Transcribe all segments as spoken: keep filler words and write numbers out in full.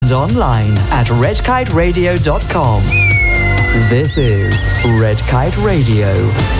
and online at red kite radio dot com. This is Red Kite Radio.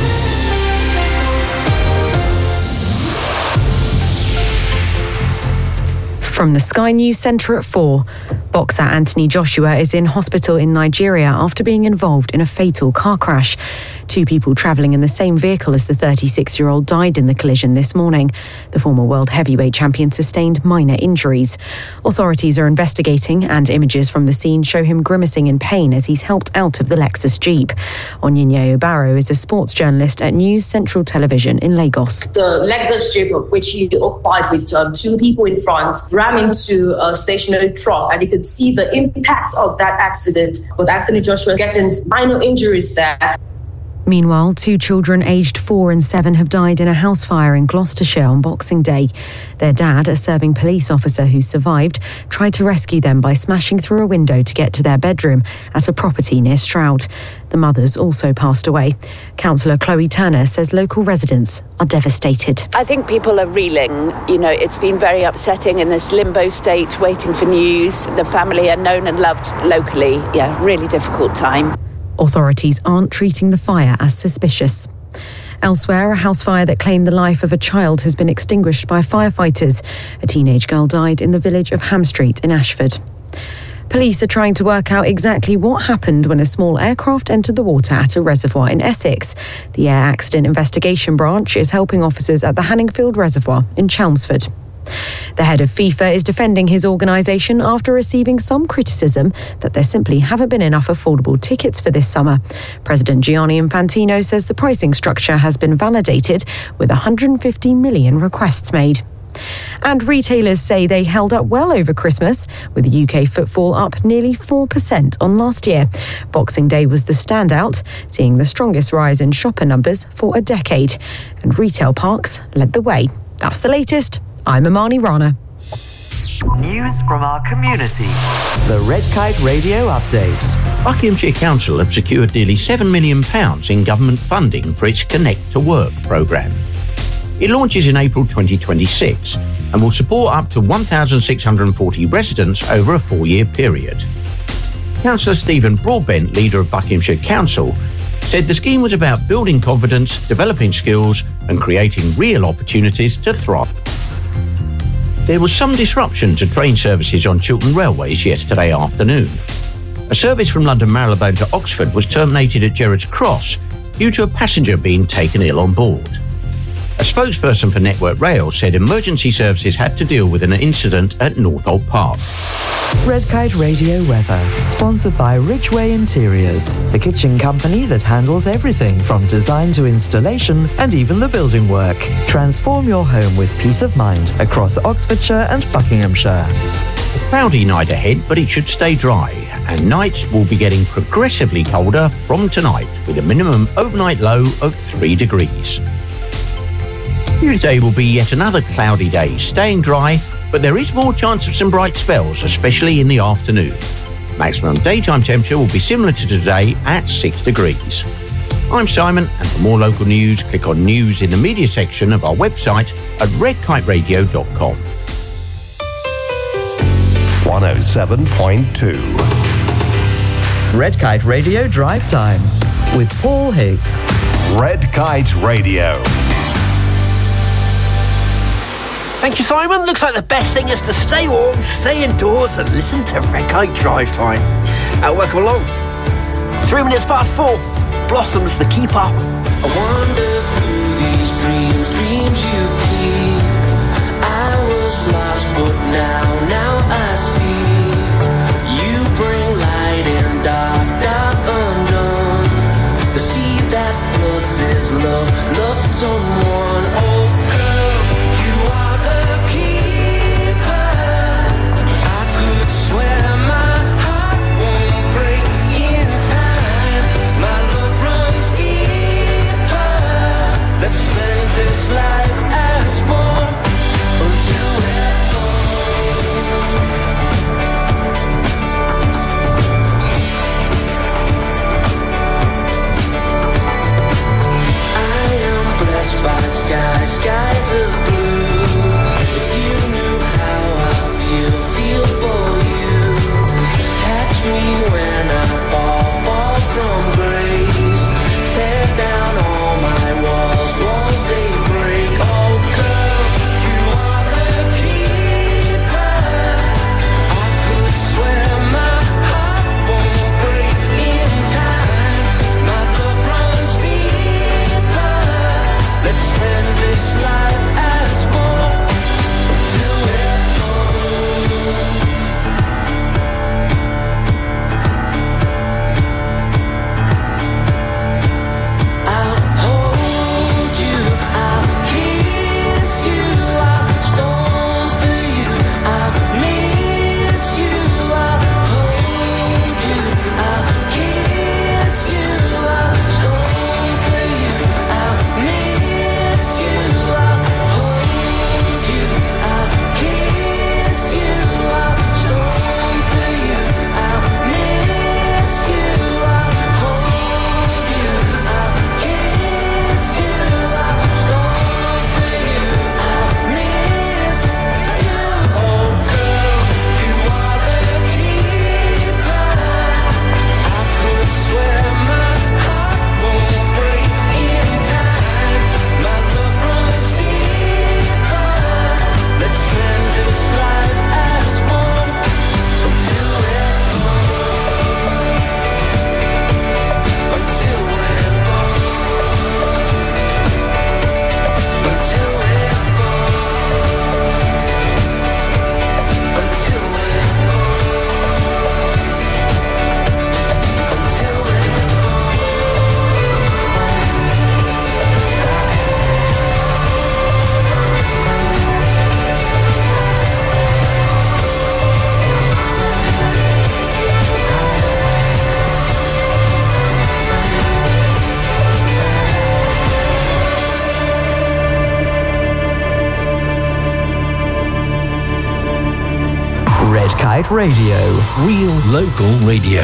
From the Sky News Centre at four, boxer Anthony Joshua is in hospital in Nigeria after being involved in a fatal car crash. Two people travelling in the same vehicle as the thirty-six-year-old died in the collision this morning. The former world heavyweight champion sustained minor injuries. Authorities are investigating, and images from the scene show him grimacing in pain as he's helped out of the Lexus Jeep. Onyinye Obaro is a sports journalist at News Central Television in Lagos. The Lexus Jeep, which he occupied with um, two people in front, ran into a stationary truck, and you could see the impact of that accident, with Anthony Joshua getting minor injuries there. Meanwhile, two children aged four and seven have died in a house fire in Gloucestershire on Boxing Day. Their dad, a serving police officer who survived, tried to rescue them by smashing through a window to get to their bedroom at a property near Stroud. The mothers also passed away. Councillor Chloe Turner says local residents are devastated. I think people are reeling. You know, it's been very upsetting in this limbo state, waiting for news. The family are known and loved locally. Yeah, really difficult time. Authorities aren't treating the fire as suspicious. Elsewhere, a house fire that claimed the life of a child has been extinguished by firefighters. A teenage girl died in the village of Ham Street in Ashford. Police are trying to work out exactly what happened when a small aircraft entered the water at a reservoir in Essex. The Air Accident Investigation Branch is helping officers at the Hanningfield Reservoir in Chelmsford. The head of FIFA is defending his organisation after receiving some criticism that there simply haven't been enough affordable tickets for this summer. President Gianni Infantino says the pricing structure has been validated with one hundred fifty million requests made. And retailers say they held up well over Christmas, with U K footfall up nearly four percent on last year. Boxing Day was the standout, seeing the strongest rise in shopper numbers for a decade. And retail parks led the way. That's the latest. I'm Amani Rana. News from our community. The Red Kite Radio Update. Buckinghamshire Council have secured nearly seven million pounds in government funding for its Connect to Work programme. It launches in April twenty twenty-six and will support up to one thousand six hundred forty residents over a four-year period. Councillor Stephen Broadbent, leader of Buckinghamshire Council, said the scheme was about building confidence, developing skills and creating real opportunities to thrive. There was some disruption to train services on Chiltern Railways yesterday afternoon. A service from London Marylebone to Oxford was terminated at Gerrards Cross due to a passenger being taken ill on board. A spokesperson for Network Rail said emergency services had to deal with an incident at Northolt Park. Red Kite Radio weather, sponsored by Ridgeway Interiors, the kitchen company that handles everything from design to installation and even the building work. Transform your home with peace of mind across Oxfordshire and Buckinghamshire. A cloudy night ahead, but it should stay dry, and nights will be getting progressively colder from tonight, with a minimum overnight low of three degrees. Tuesday will be yet another cloudy day, staying dry, but there is more chance of some bright spells, especially in the afternoon. Maximum daytime temperature will be similar to today at six degrees. I'm Simon, and for more local news, click on News in the Media section of our website at red kite radio dot com. one oh seven point two Red Kite Radio Drive Time with Paul Higgs. Red Kite Radio. Thank you, Simon. Looks like the best thing is to stay warm, stay indoors and listen to Red Kite Drive Time. Uh, welcome along. Three minutes past four. Blossoms, The Keeper. I wander through these dreams, dreams you keep. I was lost, but now, now I see. You bring light in dark, dark undone. The seed that floods is love, love someone. Oh, girl, you are the keeper. I could swear my heart won't break in time. My love runs deeper. Let's spend this life as one until heaven. Kite Radio. Real local radio.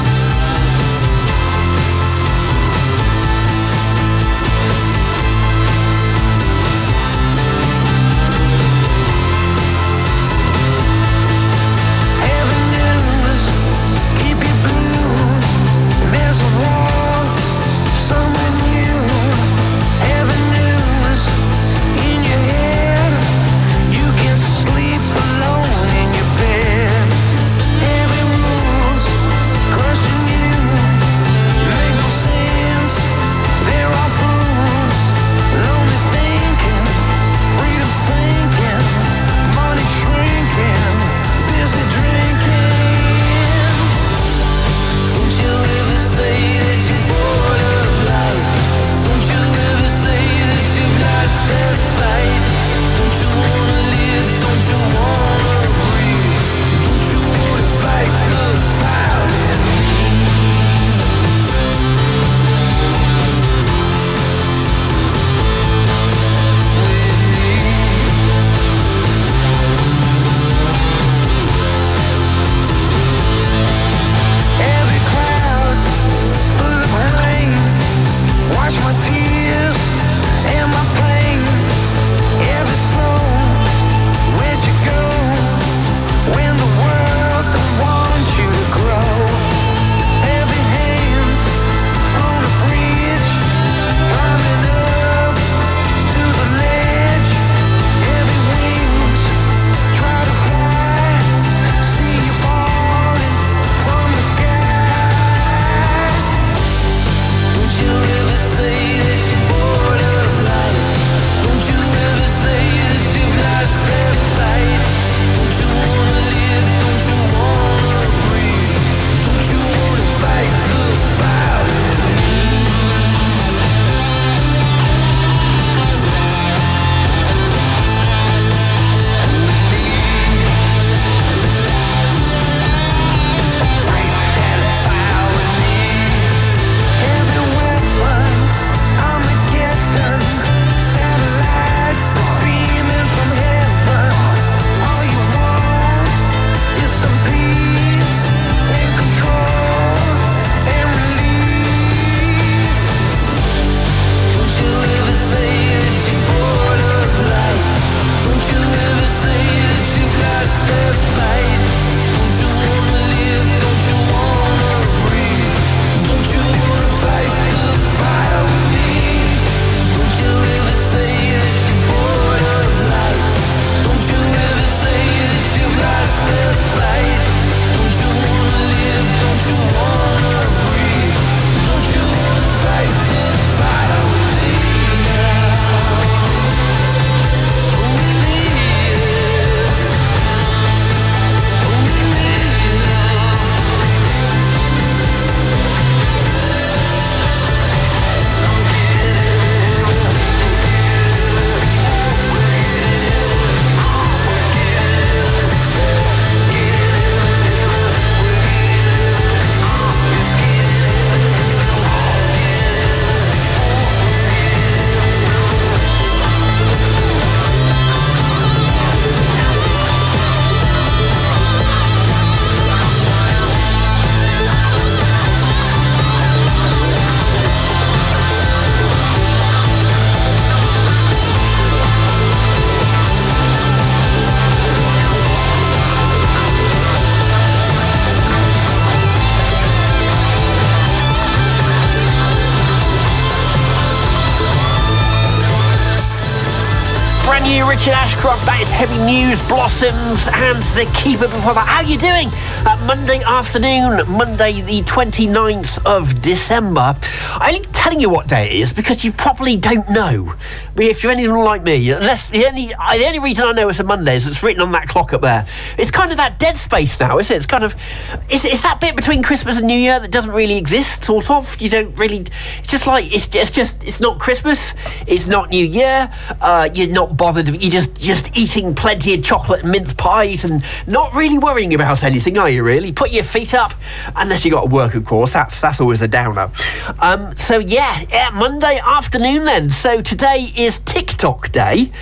New Richard Ashcroft, that is Heavy News, Blossoms, and The Keeper before that. How are you doing? Uh, Monday afternoon, Monday the twenty-ninth of December. I'm only telling you what day it is because you probably don't know. But if you're anything like me, unless the only the only reason I know it's a Monday is it's written on that clock up there. It's kind of that dead space now, isn't it? It's kind of it's, it's that bit between Christmas and New Year that doesn't really exist, sort of. You don't really. It's just like it's, it's just it's not Christmas, it's not New Year. Uh, you're not bothered. You're just just eating plenty of chocolate and mince pies and not really worrying about anything, are you? Really, put your feet up, unless you got to work, of course. That's that's always a downer. Um, so yeah, yeah, Monday afternoon then. So today is TikTok Day.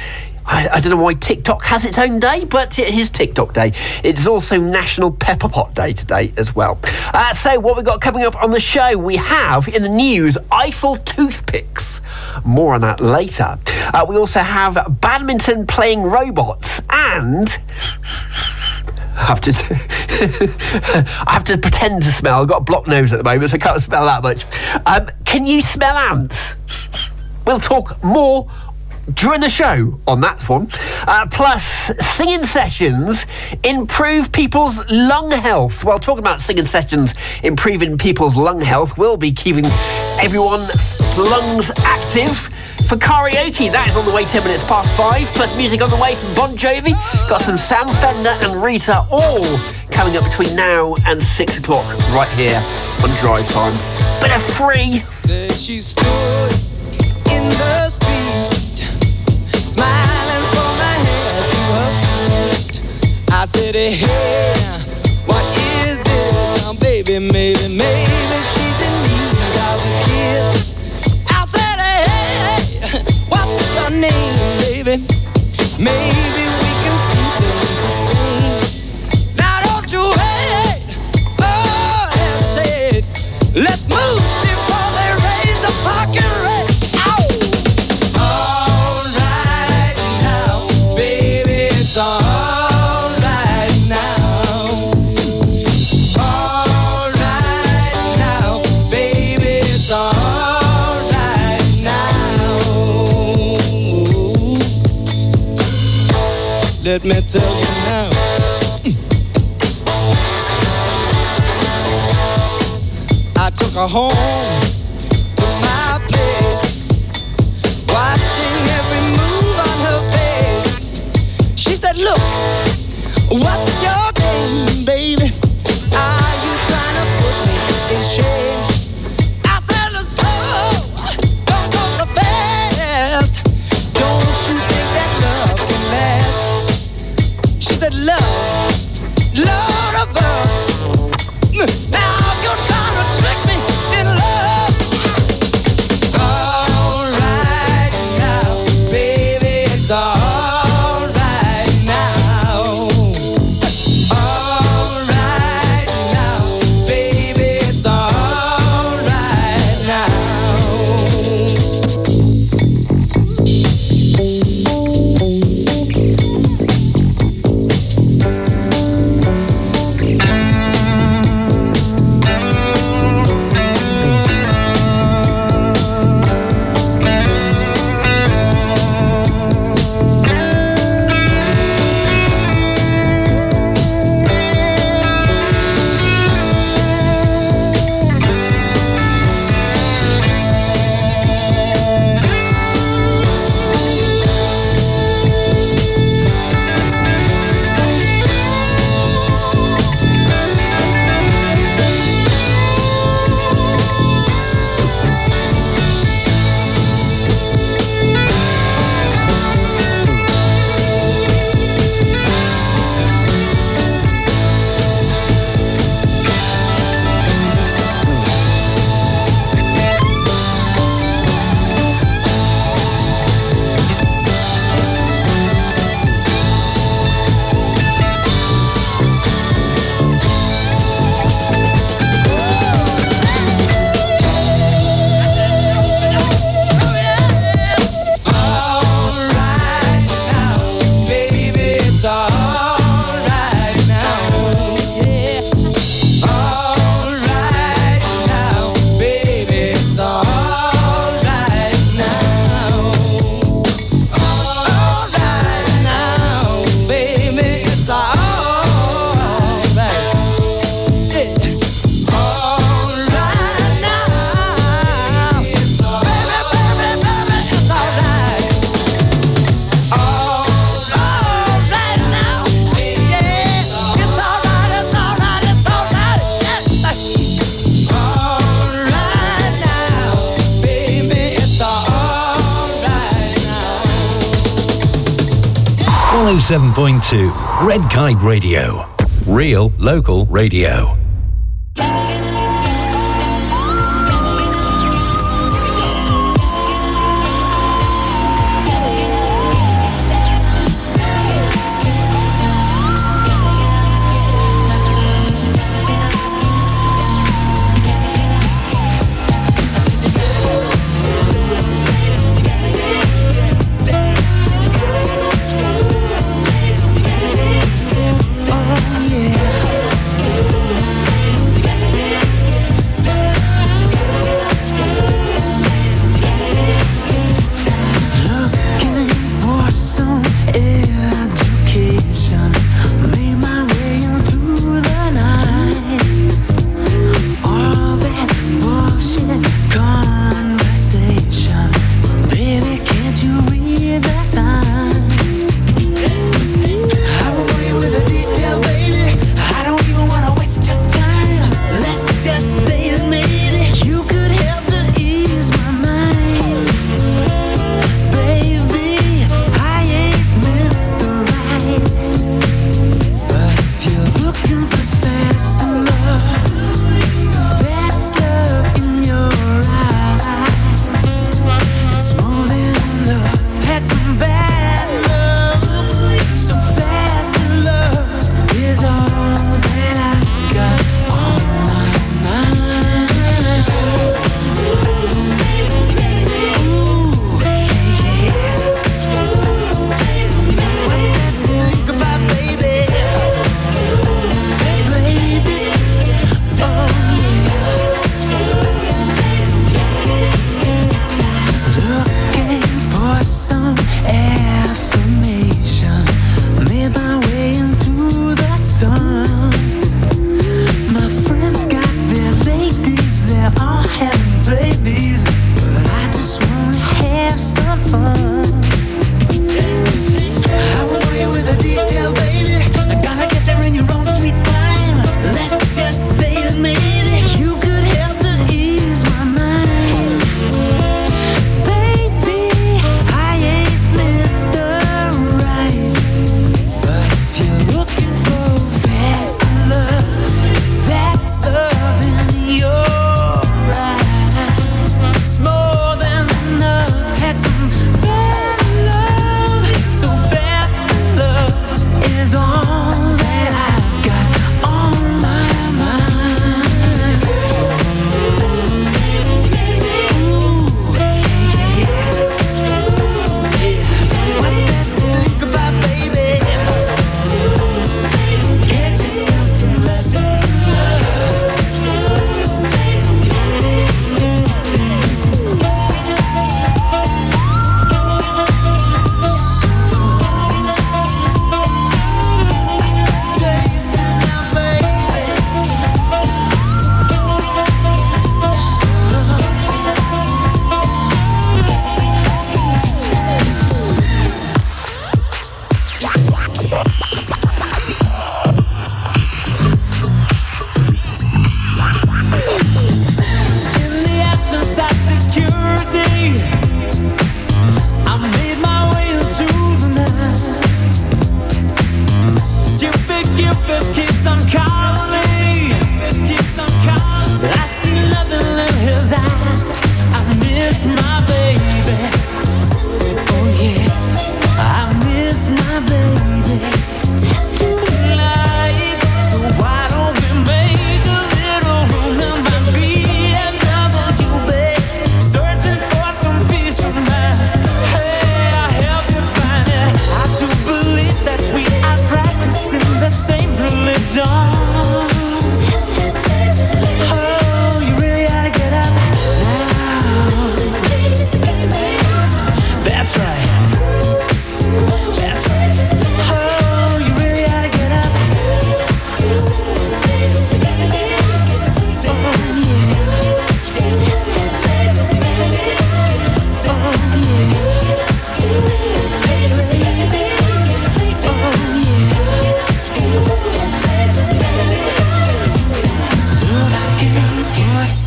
I, I don't know why TikTok has its own day, but it is TikTok Day. It's also National Pepper Pot Day today as well. Uh, so what we've got coming up on the show, we have in the news Eiffel toothpicks. More on that later. Uh, we also have badminton playing robots and... I have to I have to pretend to smell. I've got a blocked nose at the moment, so I can't smell that much. Um, can you smell ants? We'll talk more during the show on that one. Uh, plus, singing sessions improve people's lung health. Well, talking about singing sessions improving people's lung health, we'll be keeping everyone's lungs active. For karaoke, that is on the way ten minutes past five, plus music on the way from Bon Jovi. Got some Sam Fender and Rita, all coming up between now and six o'clock right here on Drive Time. Bit of free. There she stood in the street, smiling from her head to her feet. I said, hey, what is this? Now, baby, maybe, maybe she's in need of a kiss. I said, hey, what's your name, baby? Maybe we can see things the same. Now, don't you wait, oh, hesitate. Let's move before they raise the fucking rate. All right now, baby, it's all right now. All right now, baby, it's all right now. Let me tell you now. I took her home to my place, watching every move on her face. She said, look, what's your game, baby? Are you trying to put me in shame? I said, look slow, don't go so fast. Don't you think that love can last? She said, love, Lord above. Now you're trying to trick me in love. All right now, baby, it's all right now. All right now, baby, it's all right now. one oh seven point two Red Kite Radio. Real local radio.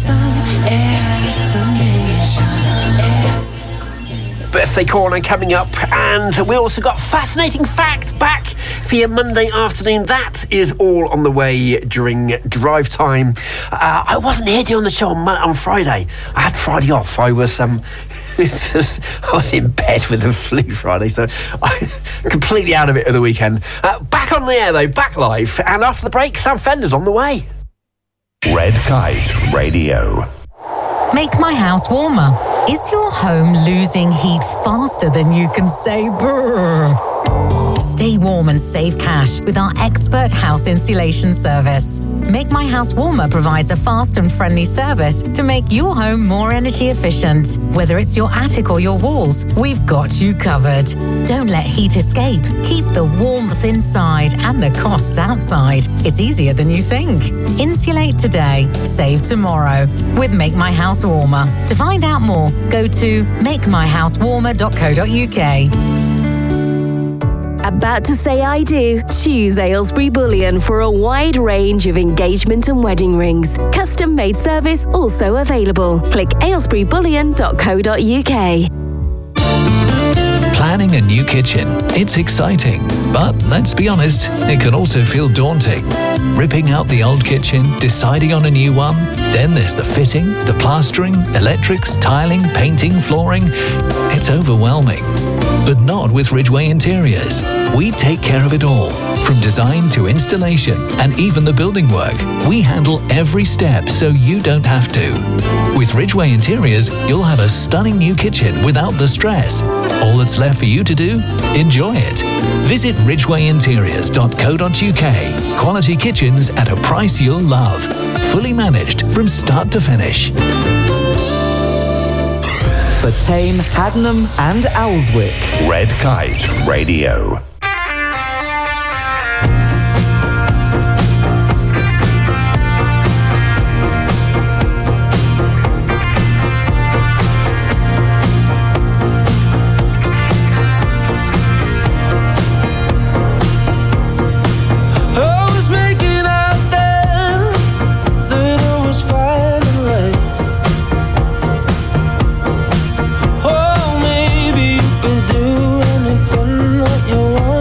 Birthday corner coming up, and we also got fascinating facts back for your Monday afternoon. That is all on the way during drive time. Uh, I wasn't here doing the show on, on Friday. I had Friday off. I was um, I was in bed with the flu Friday, so I'm completely out of it at the weekend. Uh, back on the air though, back live, and after the break, Sam Fender's on the way. Red Kite Radio. Make my house warmer. Is your home losing heat faster than you can say brrr? Stay warm and save cash with our expert house insulation service. Make My House Warmer provides a fast and friendly service to make your home more energy efficient. Whether it's your attic or your walls, we've got you covered. Don't let heat escape. Keep the warmth inside and the costs outside. It's easier than you think. Insulate today, save tomorrow with Make My House Warmer. To find out more, go to make my house warmer dot co dot uk. About to say I do? Choose Aylesbury Bullion for a wide range of engagement and wedding rings. Custom made service also available. Click aylesbury bullion dot co dot uk. Planning a new kitchen. It's exciting, but let's be honest, it can also feel daunting. Ripping out the old kitchen, deciding on a new one, then there's the fitting, the plastering, electrics, tiling, painting, flooring. It's overwhelming. But not with Ridgeway Interiors. We take care of it all, from design to installation and even the building work. We handle every step so you don't have to. With Ridgeway Interiors, you'll have a stunning new kitchen without the stress. All that's left for you to do? Enjoy it. Visit ridgeway interiors dot co dot uk. Quality kitchens at a price you'll love. Fully managed from start to finish. For Tame, Haddenham and Alswick. Red Kite Radio. Oh, maybe you could do anything that you want.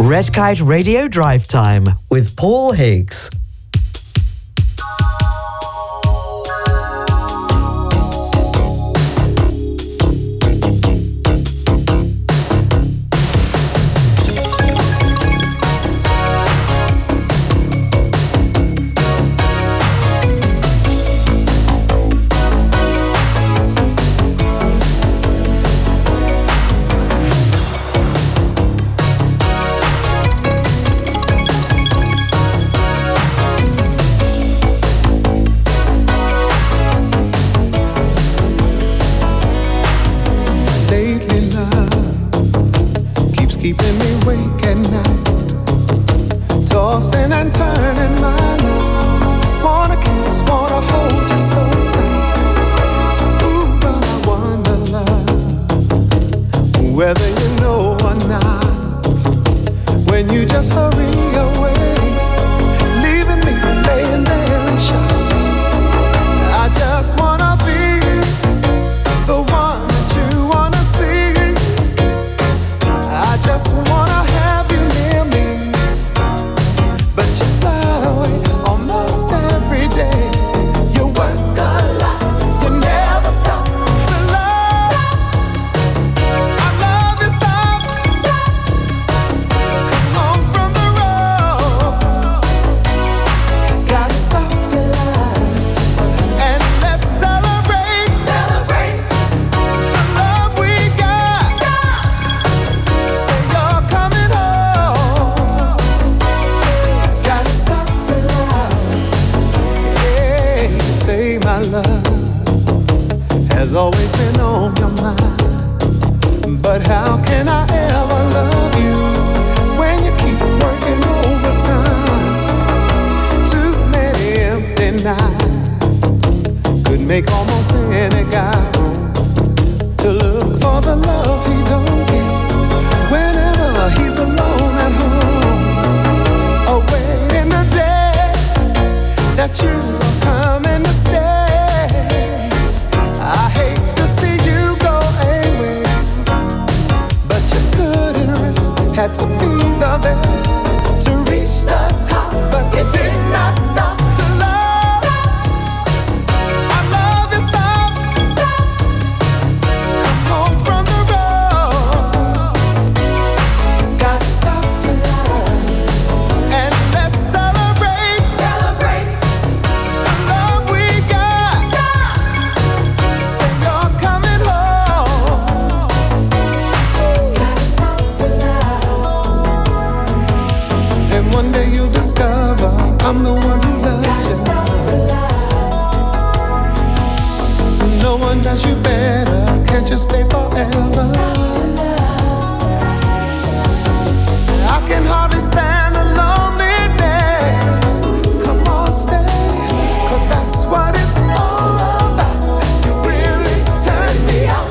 Red Kite Radio Drive Time with Paul Higgs. Keeping me awake at night, tossing and turning my life. Wanna kiss, wanna hold you so tight. Ooh, but I wonder, love, whether you know or not, when you just hurry away, leaving me laying there in shock. I just wanna be the one that you wanna see. I just wanna have you near me, but you fly away almost every day. You work a lot, you never stop to love. I love you, stop, stop. Come home from the road. Gotta stop to love, and let's celebrate, celebrate the love we got. Say you're coming home. Gotta stop to love. Yeah, say my love has always been on your mind. But how can I ever love you when you keep working overtime? Too many empty nights could make almost any guy want to look for the love he don't get whenever he's alone at home. Away in the day that you are coming to stay. I hate to see you go away, but you couldn't rest. Had to be the best to reach the top, but you did not stop to love. I love you, stop, stop. Come home from the road. Gotta stop to love, and let's celebrate, celebrate the love we got. Stop. Say you're coming home. Gotta stop to love, and one day you'll discover I'm the one who loves you. Gotta stop to love. No one does you better. Can't you stay forever? I can hardly stand the loneliness. Come on, stay, 'cause that's what it's all about. You really turn me out.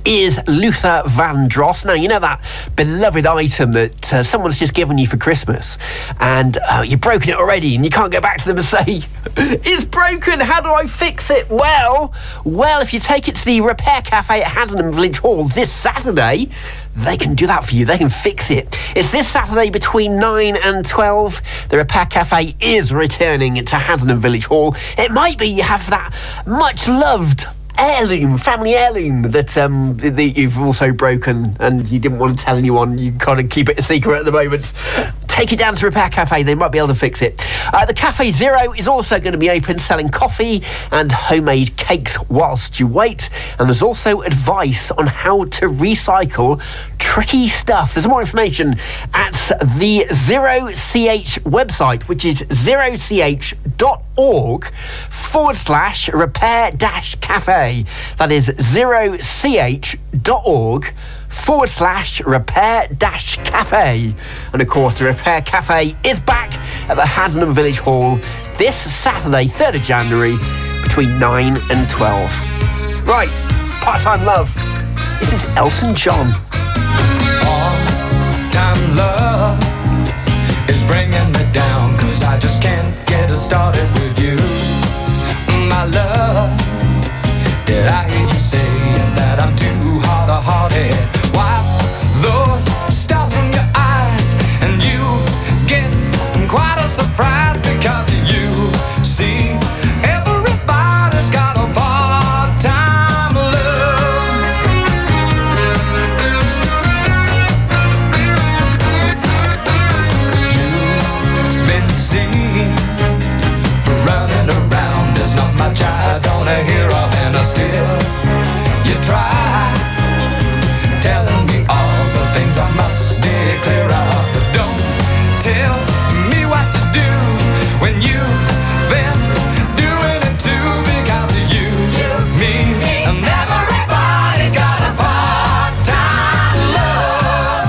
is Luther Vandross. Now, you know that beloved item that uh, someone's just given you for Christmas, and uh, you've broken it already, and you can't go back to them and say, it's broken, how do I fix it? Well, well, if you take it to the Repair Cafe at Haddenham Village Hall this Saturday, they can do that for you. They can fix it. It's this Saturday between nine and twelve. The Repair Cafe is returning to Haddenham Village Hall. It might be you have that much-loved heirloom, family heirloom that um, that you've also broken and you didn't want to tell anyone. You kind of keep it a secret at the moment. Take it down to Repair Cafe. They might be able to fix it. Uh, the Cafe Zero is also going to be open, selling coffee and homemade cakes whilst you wait. And there's also advice on how to recycle tricky stuff. There's more information at the Zero C H website, which is zero c h dot org forward slash repair dash cafe. That is zero c h dot org forward slash repair dash cafe. And of course, the Repair Cafe is back at the Haddenham Village Hall this Saturday, third of January, between nine and twelve. Right, Part-Time Love. This is Elton John. Part-time love is bringing me down, 'cause I just can't get it started with you. My love, did I hear you saying that I'm too hard-hearted? Wipe those stars from your eyes, and you get quite a surprise, because you see everybody's got a part-time love. You've been seen running around, there's not much I don't hear of, and I still you try telling me all the things I must steer clear of. But don't tell me what to do when you've been doing it too, because of you, me, and everybody's got a part-time love.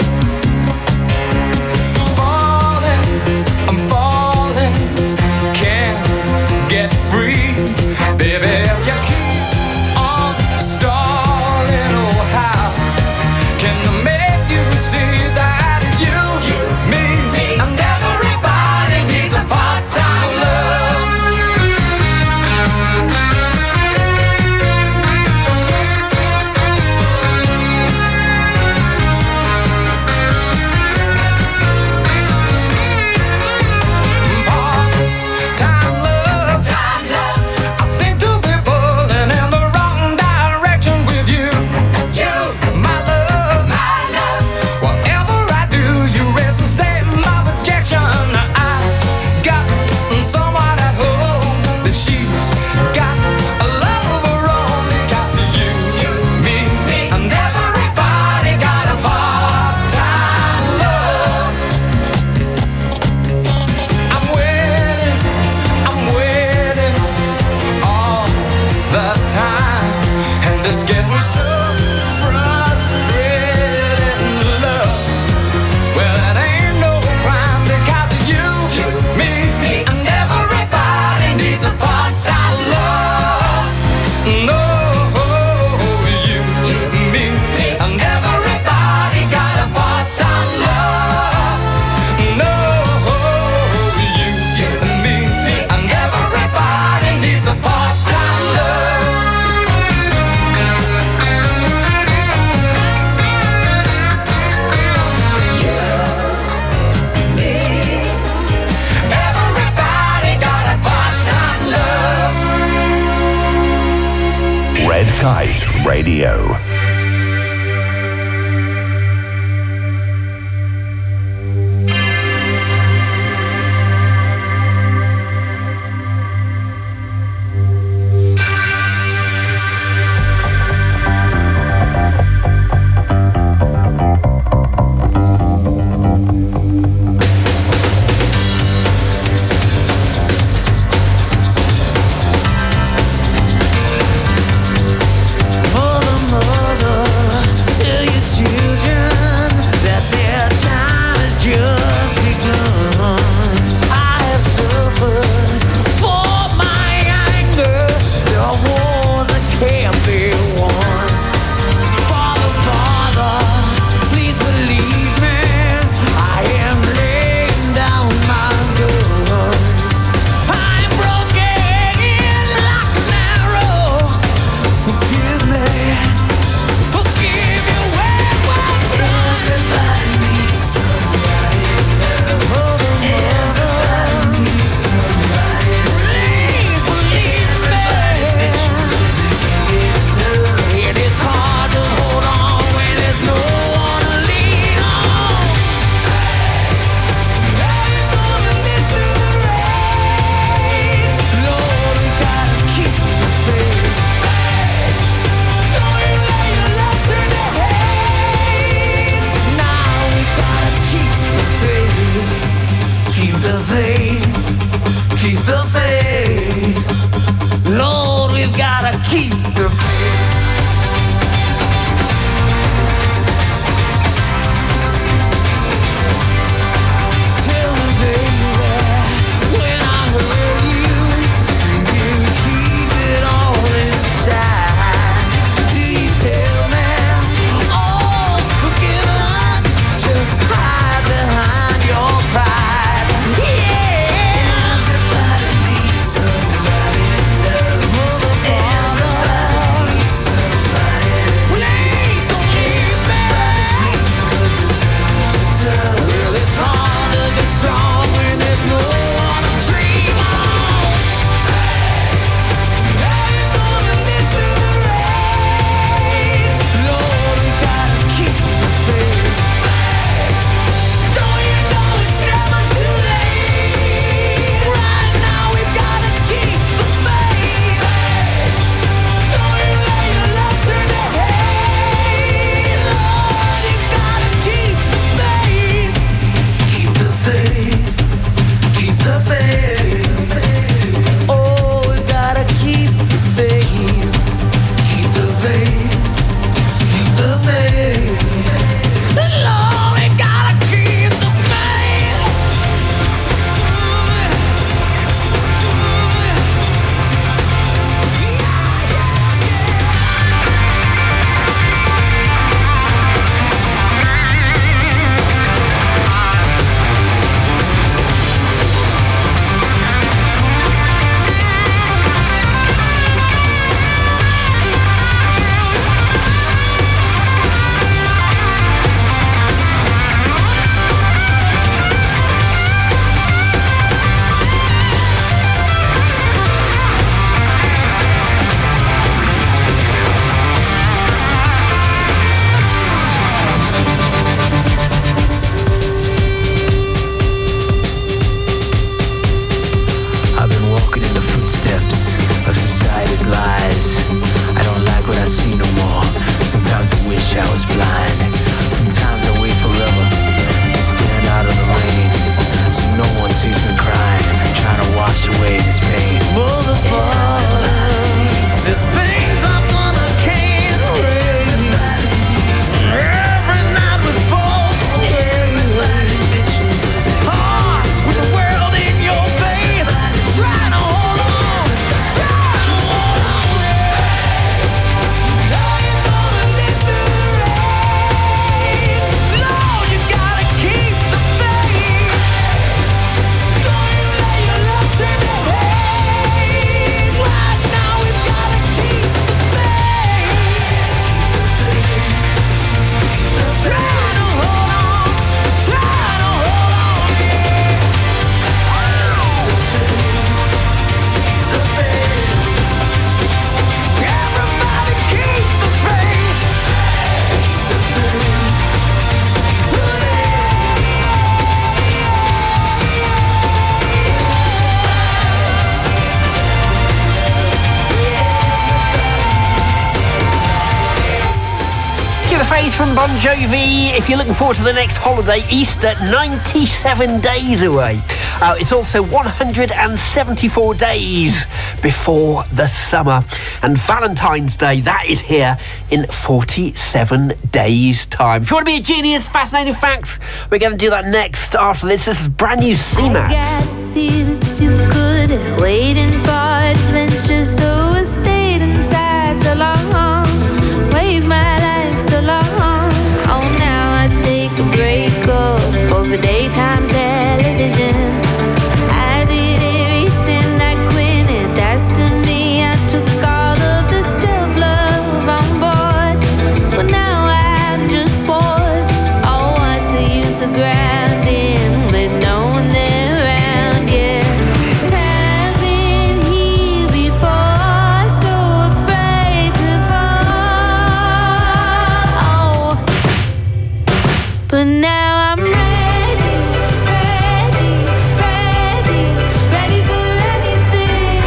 Falling, I'm falling, can't get free, baby, if you keep on stalling. Oh, how can I make you see that you, me, and everybody needs a part-time love? Part-time love, time love. I seem to be pulling in the wrong direction with you. You, my love, my love. Whatever I do, you raise the same objection. I got someone at home that she's got a love of her own, because of you, me, and everybody got a part-time love. I'm waiting, I'm waiting all the time, and it's getting so frustrating, love. Well, it ain't no crime, because of you, me, and everybody needs a part-time love. No, you, me, and everybody's got a part-time love. No, you, me, and everybody needs a part-time love. Everybody got a part-time love. Red Kite Radio. Mother, mother. from Bon Jovi. If you're looking forward to the next holiday, Easter, ninety-seven days away. Uh, it's also one hundred seventy-four days before the summer. And Valentine's Day, that is here in forty-seven days' time. If you want to be a genius, fascinating facts, we're going to do that next after this. This is brand new C MAT. Too good at waiting for adventure, so I stayed inside so long, wave my life so long. Oh, now I take a break up over daytime television. I did everything that Gwyneth asked of me. I took all of the self-love on board, but now I'm just bored. Oh, what's the use of grounding with no one there around? Yeah. But now I'm ready, ready, ready, ready for anything.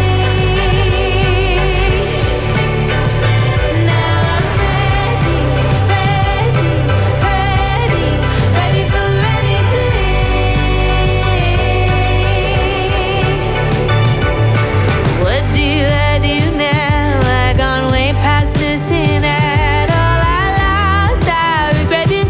Now I'm ready, ready, ready, ready for anything. What do I do now? I gone way past missing out. All I lost, I regret it.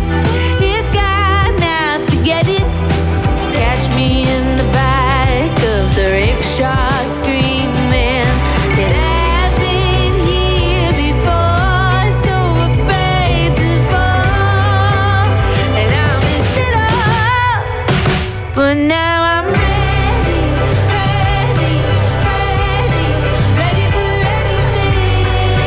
In the back of the rickshaw screaming that I've been here before, so afraid to fall, and I missed it all. But now I'm ready, ready, ready, ready for anything.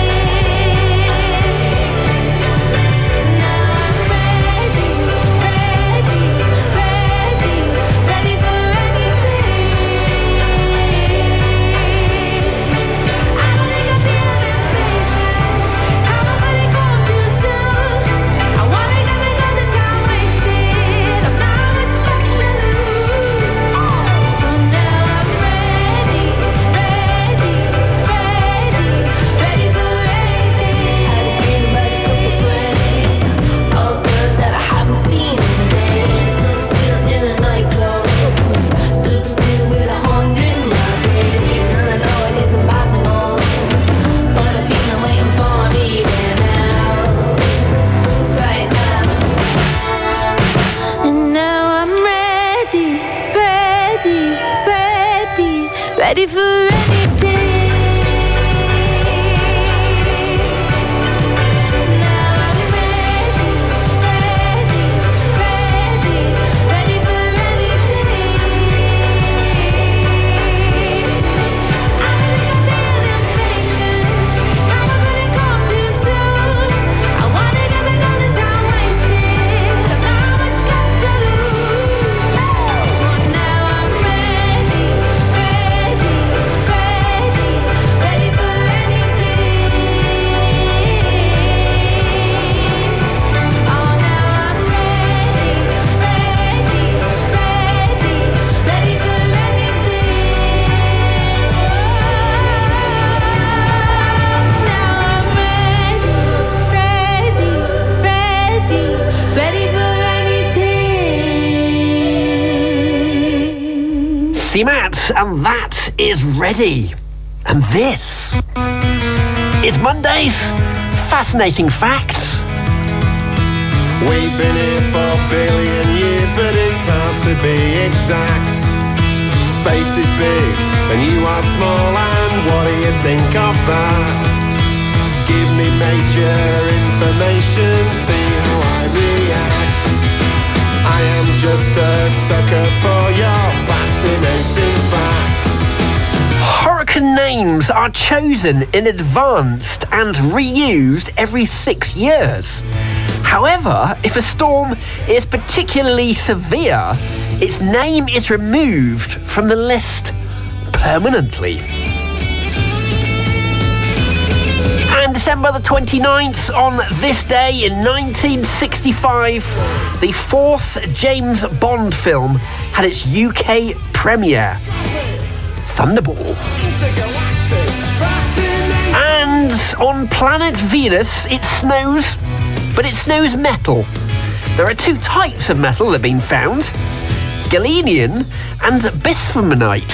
Now I'm ready, ready, ready, ready for anything. I don't think I'm feeling impatient. How am I gonna come too soon? I wanna get back on the time wasted. I'm not much left to lose. But now I'm ready, ready, ready, ready for anything. I had a couple friends, all girls that I haven't seen in days. Stood still in a nightclub. Stood still with a hundred my days, and I know it isn't possible, but I feel I'm waiting for me there now, right now. And now I'm ready, ready, ready, ready for anything. Now I'm ready, ready, ready, ready for anything. I don't think I'm feeling impatient. How am I gonna come too soon? I wanna get back on the time wasted. I've not much left to lose. But now I'm ready, ready, ready, ready for anything. Oh, now I'm ready, ready, ready, ready for anything. Now I'm ready, ready, ready, ready for anything. C MAT, and that is ready. And this is Monday's Fascinating Facts. We've been here for a billion years, but it's hard to be exact. Space is big and you are small, and what do you think of that? Give me major information, see how I react. I am just a sucker for your fascinating facts. Hurricane names are chosen in advance and reused every six years. However, if a storm is particularly severe, its name is removed from the list permanently. And December the twenty-ninth, on this day in nineteen sixty-five, the fourth James Bond film had its U K premiere, Thunderball. And on planet Venus, it snows but it's snooze metal. There are two types of metal that have been found: galenian and bisphenomenite.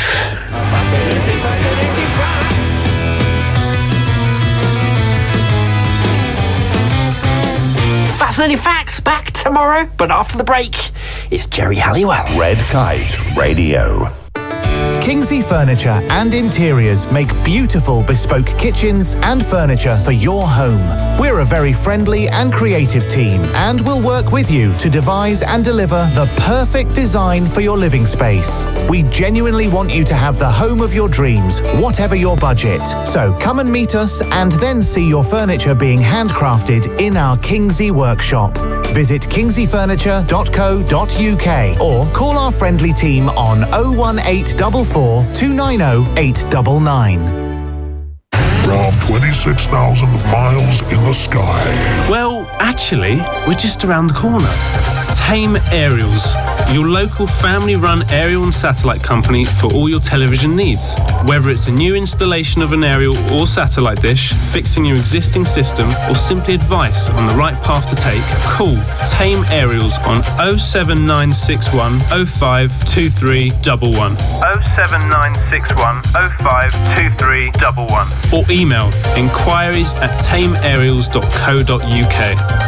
Fascinating Facts back tomorrow, but after the break, it's Jerry Halliwell. Red Kite Radio. Kingsley Furniture and Interiors make beautiful bespoke kitchens and furniture for your home. We're a very friendly and creative team and will work with you to devise and deliver the perfect design for your living space. We genuinely want you to have the home of your dreams, whatever your budget. So come and meet us and then see your furniture being handcrafted in our Kingsley workshop. Visit kingsley furniture dot co dot uk or call our friendly team on oh one eight four four, two nine oh, eight nine nine. From twenty-six thousand miles in the sky. Well, actually, we're just around the corner. Tame Aerials, your local family-run aerial and satellite company for all your television needs. Whether it's a new installation of an aerial or satellite dish, fixing your existing system, or simply advice on the right path to take, call Tame Aerials on oh seven nine six one oh five two three one one. oh seven nine six one oh five two three one one. Or email inquiries at tame aerials dot co dot uk.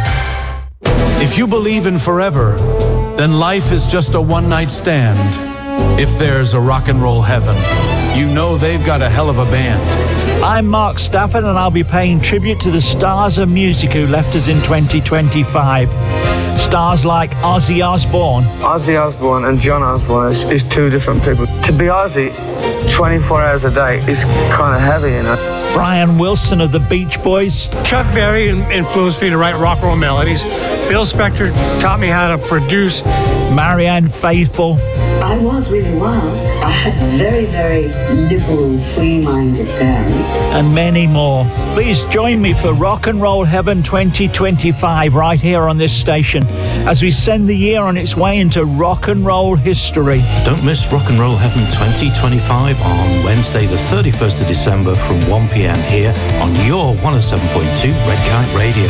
If you believe in forever, then life is just a one-night stand. If there's a rock and roll heaven, you know they've got a hell of a band. I'm Mark Stafford and I'll be paying tribute to the stars of music who left us in twenty twenty-five. Stars like Ozzy Osbourne. Ozzy Osbourne and John Osbourne is, is two different people. To be Ozzy twenty-four hours a day is kind of heavy, you know. Brian Wilson of the Beach Boys. Chuck Berry influenced me to write rock and roll melodies. Bill Spector taught me how to produce. Marianne Faithfull. I was really wild. I had very, very liberal, free-minded parents. And many more. Please join me for Rock and Roll Heaven twenty twenty-five right here on this station as we send the year on its way into rock and roll history. Don't miss Rock and Roll Heaven twenty twenty-five on Wednesday the thirty-first of December from one p.m. here on your one oh seven point two Red Kite Radio.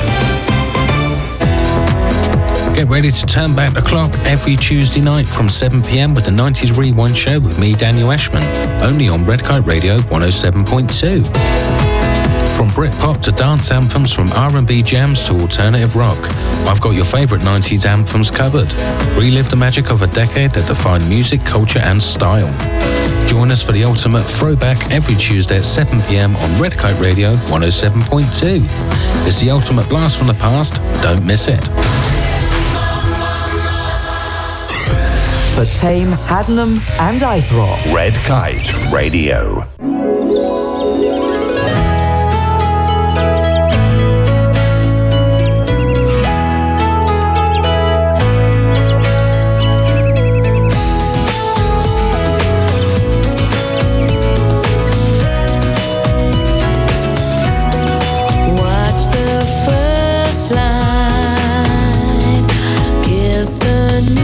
Get ready to turn back the clock every Tuesday night from seven p.m. with the nineties Rewind Show with me, Daniel Ashman, only on Red Kite Radio one oh seven point two. From Britpop to dance anthems, from R and B jams to alternative rock, I've got your favourite nineties anthems covered. Relive the magic of a decade that defined music, culture and style. Join us for the ultimate throwback every Tuesday at seven p.m. on Red Kite Radio one oh seven point two. It's the ultimate blast from the past. Don't miss it. For Tame, Haddenham and Eythrop. Red Kite Radio.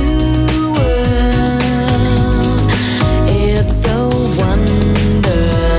It's so wonderful.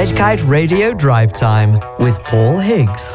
Red Kite Radio Drive Time with Paul Higgs.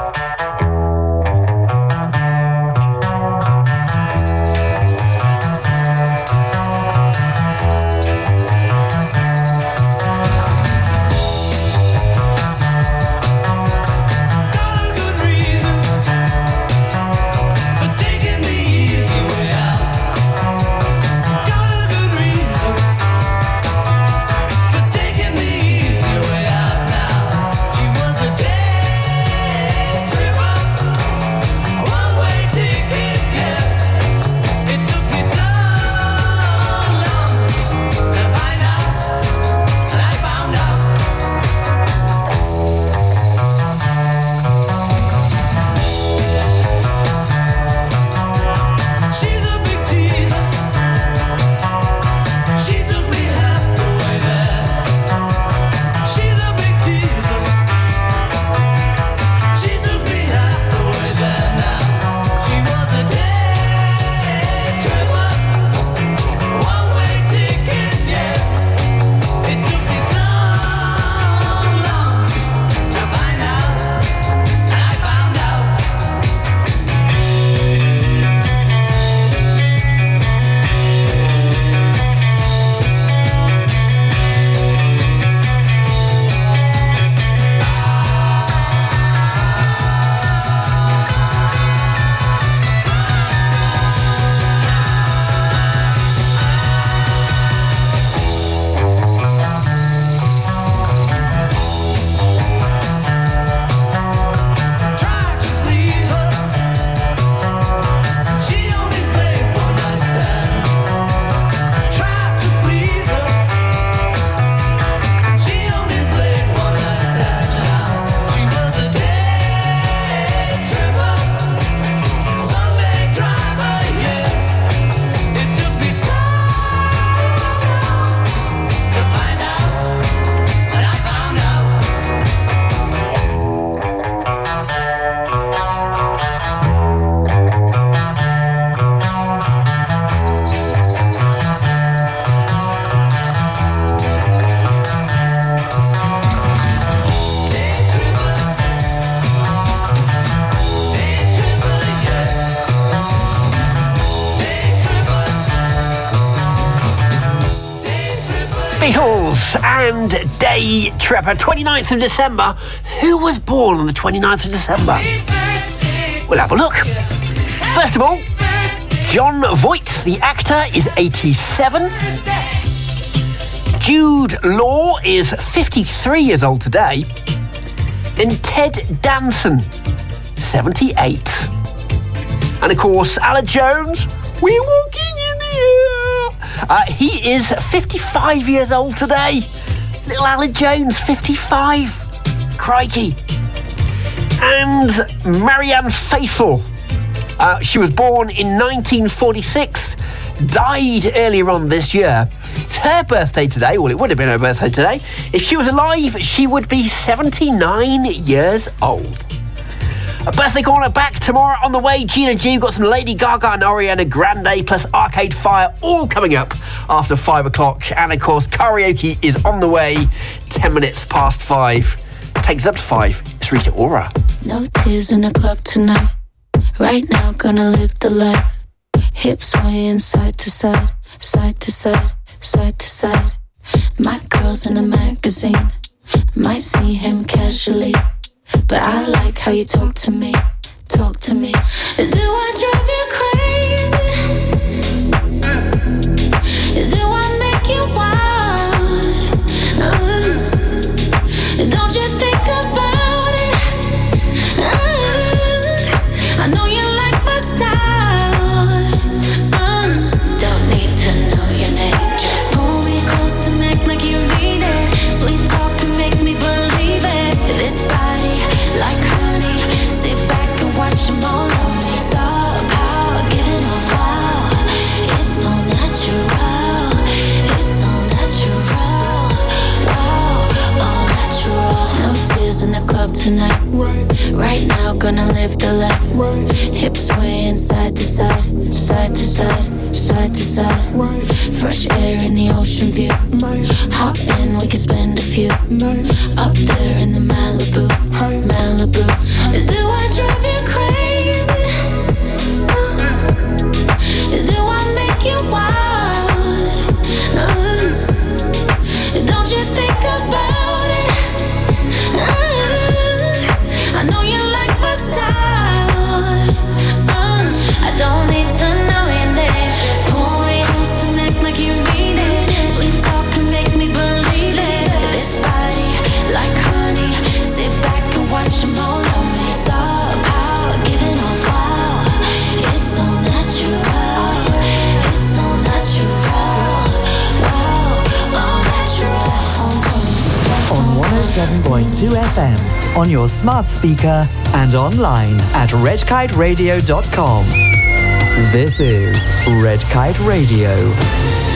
Beatles and Day Tripper, twenty-ninth of December. Who was born on the twenty-ninth of December? We'll have a look. First of all, Jon Voight, the actor, is eighty-seven. Jude Law is fifty-three years old today. And Ted Danson, seventy-eight. And of course, Alan Jones, we're walking in the air. Uh, he is fifty-five years old today. Little Alan Jones, fifty-five. Crikey. And Marianne Faithfull. Uh, she was born in nineteen forty-six, died earlier on this year. It's her birthday today. Well, it would have been her birthday today. If she was alive, she would be seventy-nine years old. A birthday corner back tomorrow on the way. Gina G, we've got some Lady Gaga and Ariana Grande plus Arcade Fire all coming up after five o'clock. And of course, karaoke is on the way. Ten minutes past five. Takes us up to five. It's Rita Ora. No tears in the club tonight. Right now, gonna live the life. Hips swaying side to side, side to side, side to side. My girl's in a magazine. Might see him casually. But I like how you talk to me, talk to me. Do I drive you crazy? Do I make you wild? Uh, don't you think about it? Uh, I know you like my style. Uh, don't need to know your name. Just pull me close and act like you need it. Sweet talk can make me believe it. This body like honey, sit back and watch them all on me. Star power, giving off wow. It's so natural, it's so natural. Wow, all natural. No tears in the club tonight. Right, right now, gonna live the life. Right, hips swaying side to side, side to side, side to side. Fresh air in the ocean view. Hop in, we can spend a few. Up there in the Malibu, Malibu. Do I drive you crazy? Uh, do I make you wild? Uh, don't you think about it? Uh, I know you like my style. Uh, I don't need to know your name. Just pull me close and act like you mean it. Sweet talk can make me believe it. This body like honey. Sit back and watch them all on me. Stop out, giving off wow. It's so natural. It's so natural. Wow, all natural. On one oh seven point two F M, on your smart speaker, and online at red kite radio dot com. This is Red Kite Radio.